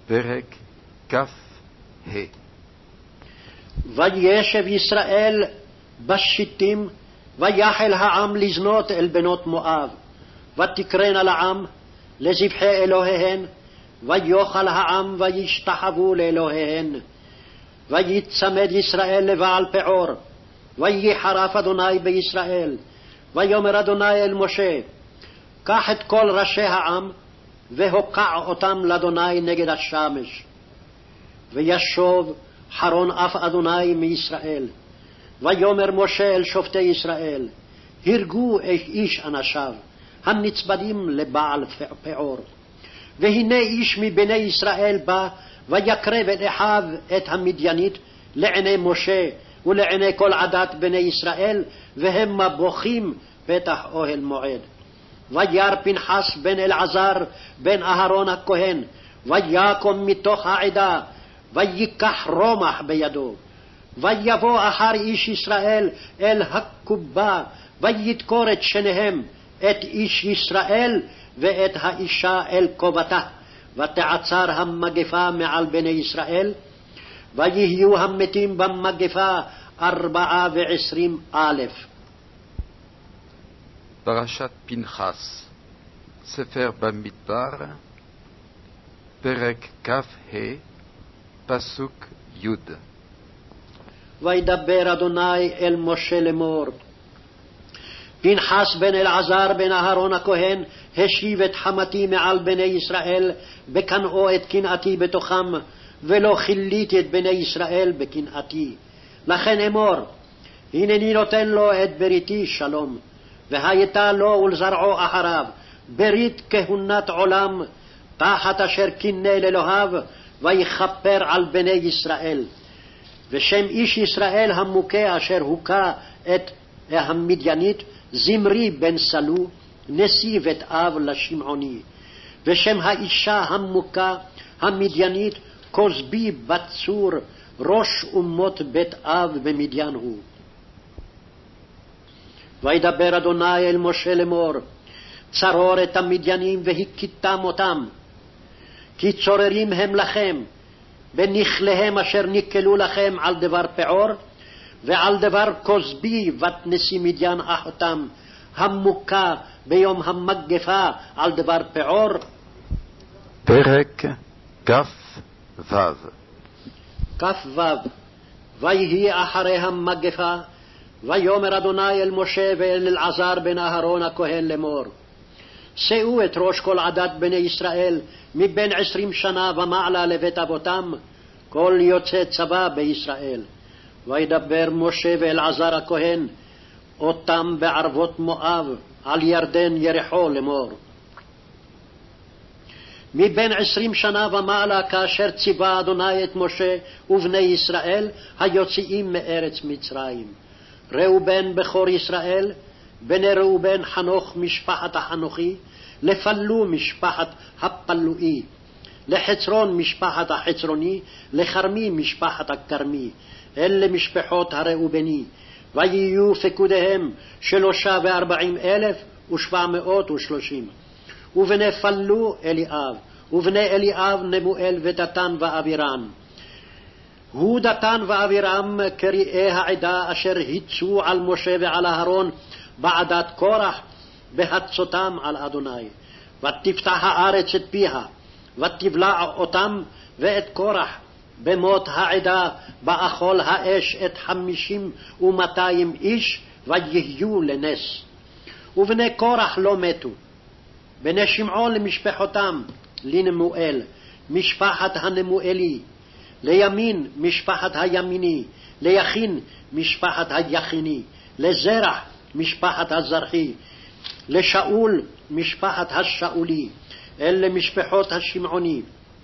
פרק כ"ה. וישב ישראל בשיטים, ויחל העם לזנות אל בנות מואב, ותקרנה לעם לזבחי אלוהיהן, ויאכל העם וישתחוו לאלוהיהן. ויצמד ישראל לבעל פעור, ויחרף אדוני בישראל. ויאמר אדוני אל משה, קח את כל ראשי העם, והוקע אותם לאדוני נגד השמש. וישוב חרון אף אדוני מישראל. ויאמר משה אל שופטי ישראל, הרגו איש אנשיו, הנצמדים לבעל פעור. והנה איש מבני ישראל בא, ויקרב את אחיו את המדיינית לעיני משה ולעיני כל עדת בני ישראל, והם בוכים פתח אוהל מועד. וירא פנחס בן אלעזר בן אהרון הכהן, ויקום מתוך העדה, ויקח רומח בידו. ויבוא אחר איש ישראל אל הקובה, וידקור את שניהם, את איש ישראל ואת האישה אל קובתה. ותעצר המגפה מעל בני ישראל, ויהיו המתים במגפה 24,000. פרשת פנחס, ספר במדבר, פרק כ"ה, פסוק י'. וידבר אדוני אל משה לאמור, פנחס בן אלעזר בן אהרון הכהן השיב את חמתי מעל בני ישראל, בקנאו את קנאתי בתוכם, ולא כיליתי את בני ישראל בקנאתי. לכן אמור, הנני נותן לו את בריתי שלום, והייתה לו ולזרעו אחריו ברית כהונת עולם, תחת אשר קינא לאלוהיו, ויכפר על בני ישראל. ושם איש ישראל המוכה אשר הוכה את המדיינית, זמרי בן סלו, נשיא בית אב לשמעוני. ושם האישה המוכה המדיינית, כוזבי בת צור, ראש אומות בית אב במדיין הוא. וידבר אדוני אל משה לאמור, צרור את המדיינים והכיתם אותם, כי צוררים הם לכם, בנכליהם אשר ניקלו לכם על דבר פעור, ועל דבר כוזבי בת נשיא מדיין אחותם, המוכה ביום המגפה על דבר פעור. פרק כ"ו. כ"ו. ויהי אחרי המגפה, ויאמר אדוני אל משה ואל אלעזר בן אהרון הכהן לאמור, שאו את ראש כל עדת בני ישראל מבין 20 שנה ומעלה לבית אבותם, כל יוצא צבא בישראל. וידבר משה ואלעזר הכהן אותם בערבות מואב על ירדן יריחו לאמור, מבין 20 שנה ומעלה, כאשר ציווה אדוני את משה ובני ישראל היוצאים מארץ מצרים. ראובן בכור ישראל, בני ראובן חנוך משפחת החנוכי, לפלו משפחת הפלואי, לחצרון משפחת החצרוני, לכרמי משפחת הכרמי. אלה משפחות הראובני. ויהיו פקודיהם 43,730. ובני פלו אליאב, ובני אליאב נמואל ודתן ואבירם. הוא דתן ואבירם קריאי העדה אשר היצו על משה ועל אהרון בעדת קורח בהצותם על אדוני. ותפתח הארץ את פיה, ותבלע אותם ואת קורח במות העדה, באכול האש את 50 ו200 איש, ויהיו לנס. ובני קורח לא מתו. בני שמעון למשפחותם, לנמואל משפחת הנמואלי, לימין משפחת הימיני, ליכין משפחת היכיני, לזרח משפחת הזרחי, לשאול משפחת השאולי. אלה משפחות השמעוני,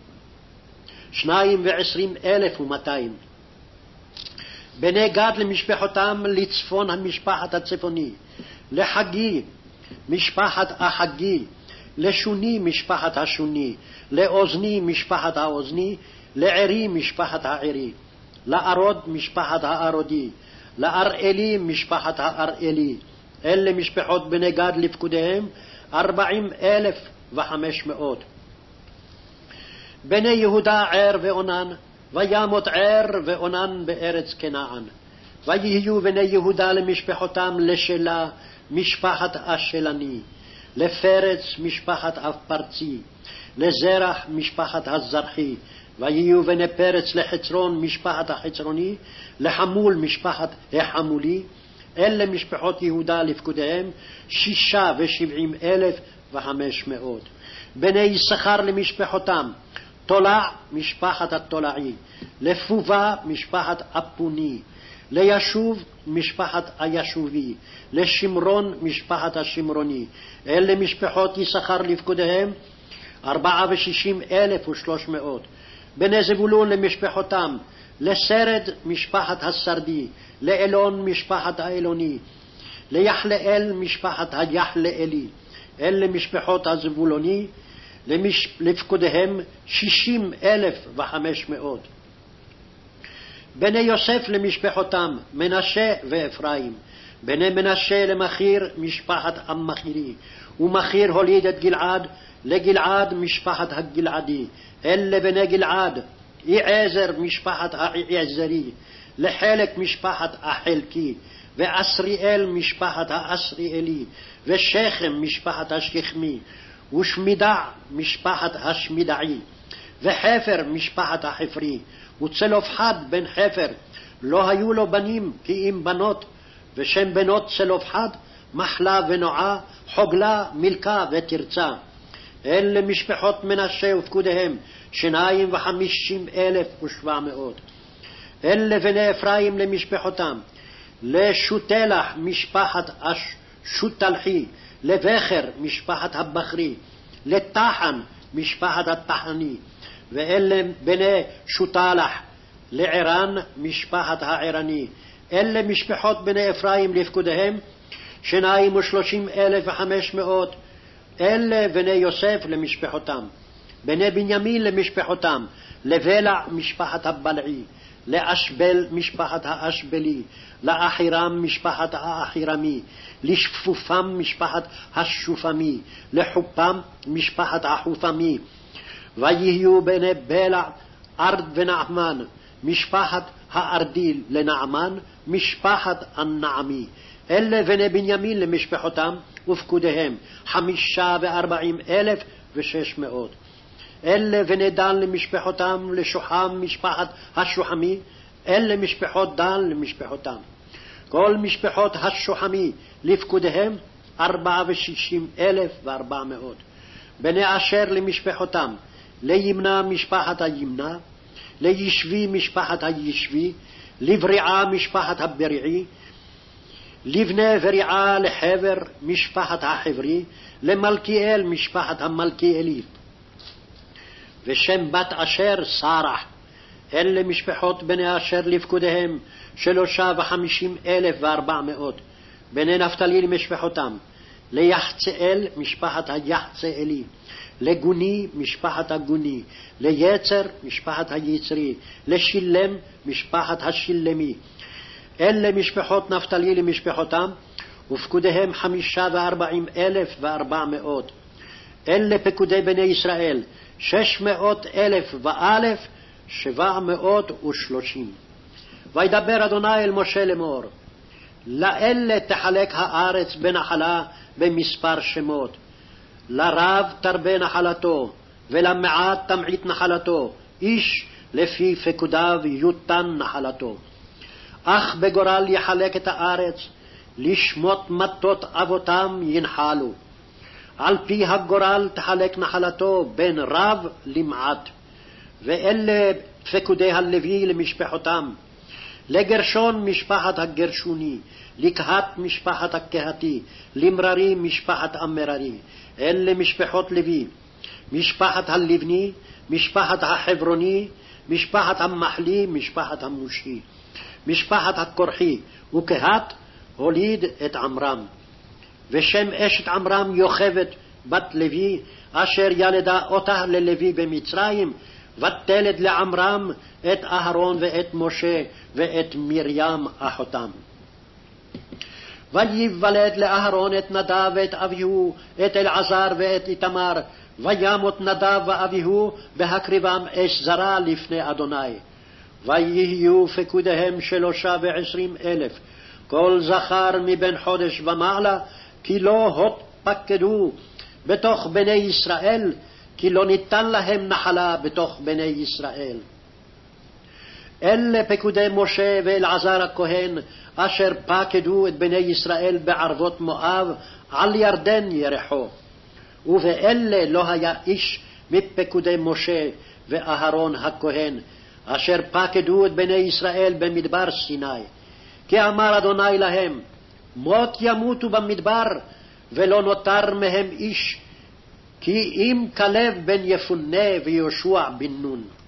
22,200. בני גד למשפחותם, לצפון המשפחת הצפוני, לחגי משפחת החגי, לשוני משפחת השוני, לאוזני משפחת האוזני, לערי משפחת הערי, לארוד משפחת הארודי, לאראלי משפחת האראלי. אלה משפחות בני גד לפקודיהם, 40,500. בני יהודה ער ואונן, וימות ער ואונן בארץ כנען. ויהיו בני יהודה למשפחותם לשלה, משפחת אשלני, לפרץ משפחת אפרצי, לזרח משפחת הזרחי. ויהיו בני פרץ לחצרון משפחת החצרוני, לחמול משפחת החמולי. אלה משפחות יהודה לפקודיהם, 76,500. בני יששכר למשפחותם, תולע משפחת התולעי, לפובה משפחת אפוני, לישוב משפחת הישובי, לשמרון משפחת השמרוני. אלה משפחות יששכר לפקודיהם, 64,300. בני זבולון למשפחותם, לסרד משפחת הסרדי, לאלון משפחת האלוני, ליחלאל משפחת היחלאלי. אלה משפחות הזבולוני, לפקודיהם 60,500. בני יוסף למשפחותם, מנשה ואפרים. בני מנשה למחיר משפחת המחירי, ומחיר הוליד את גלעד, לגלעד משפחת הגלעדי. אלה בני גלעד, יעזר משפחת היעזרי, לחלק משפחת החלקי, ואסריאל משפחת האסריאלי, ושכם משפחת השכמי, ושמידע משפחת השמידעי, וחפר משפחת החפרי. וצלופחד בן חפר, לא היו לו בנים כי אם בנות, ושם בנות צלופחד, מחלה ונועה, חוגלה, מלכה ותרצה. אלה משפחות מנשה ופקודיהם, 52,700. אלה בני אפרים למשפחותם, לשותלח משפחת שותלחי, לבכר משפחת הבכרי, לטחן משפחת התחני. ואלה בני שותלח לערן משפחת הערני. אלה משפחות בני אפרים לפקודיהם, 32,500. אלה בני יוסף למשפחותם. בני בנימין למשפחותם, לבלע משפחת הבלעי, לאשבל משפחת האשבלי, לאחירם משפחת האחירמי, לשפופם משפחת השופמי, לחופם משפחת החופמי. ויהיו בני בלע ארד ונעמן, משפחת הארדי לנעמן, משפחת הנעמי. אלה בני בנימין למשפחותם ופקודיהם, 45,600. אלה בני דן למשפחותם, לשוחם משפחת השוחמי. אלה משפחות דן למשפחותם. כל משפחות השוחמי לפקודיהם, 64,400. בני אשר למשפחותם, לימנה משפחת הימנה, לישבי משפחת הישבי, לבריעה משפחת הבריעי, לבני בריעה לחבר משפחת החברי, למלכיאל משפחת המלכיאלי. ושם בת אשר סרח. אלה משפחות בני אשר לפקודיהם, 53,400. בני נפתלי למשפחותם, ליחצאל משפחת היחצאלי, לגוני משפחת הגוני, ליצר משפחת היצרי, לשילם משפחת השילמי. אלה משפחות נפתלי למשפחותם, ופקודיהם 45,400. אלה פקודי בני ישראל, 600,730. וידבר אדוני אל משה לאמור, לאלה תחלק הארץ בנחלה במספר שמות, לרב תרבה נחלתו, ולמעט תמעיט נחלתו, איש לפי פקודיו יותן נחלתו. אך בגורל יחלק את הארץ, לשמות מטות אבותם ינחלו. על פי הגורל תחלק נחלתו בין רב למעט. ואלה פקודי הלוי למשפחותם, לגרשון משפחת הגרשוני, לקהת משפחת הקהתי, למררי משפחת המררי. אלה משפחות לוי, משפחת הלבני, משפחת החברוני, משפחת המחלי, משפחת המושי, משפחת הקורחי. וקהת הוליד את עמרם. ושם אשת עמרם יוכבת בת לוי, אשר ילדה אותה ללוי במצרים, ותלד לעמרם את אהרון ואת משה ואת מרים אחותם. וייוולד לאהרון את נדב ואת אביהו, את אלעזר ואת איתמר, וימות נדב ואביהו בהקריבם אש זרה לפני אדוני. ויהיו פקודיהם 23,000 כל זכר מבין חודש ומעלה, כי לא התפקדו בתוך בני ישראל, כי לא ניתן להם נחלה בתוך בני ישראל. אלה פקודי משה ואלעזר הכהן, אשר פקדו את בני ישראל בערבות מואב על ירדן ירחו. ובאלה לא היה איש מפקודי משה ואהרון הכהן, אשר פקדו את בני ישראל במדבר סיני. כי אמר אדוני להם, מות ימותו במדבר, ולא נותר מהם איש, כי אם כלב בן יפונה ויהושע בן נון.